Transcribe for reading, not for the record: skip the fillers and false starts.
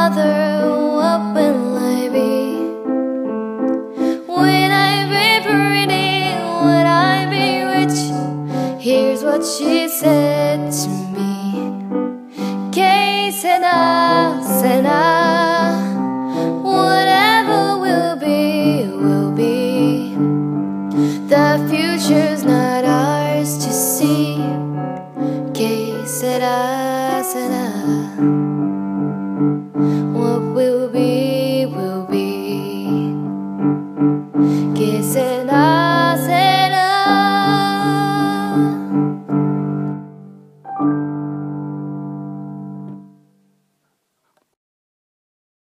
mother, what will I be? When I be pretty, when I be rich? Here's what she said to me. Que sera, sera. Whatever will be, will be. The future's not ours to see. Que sera, sera. What will be?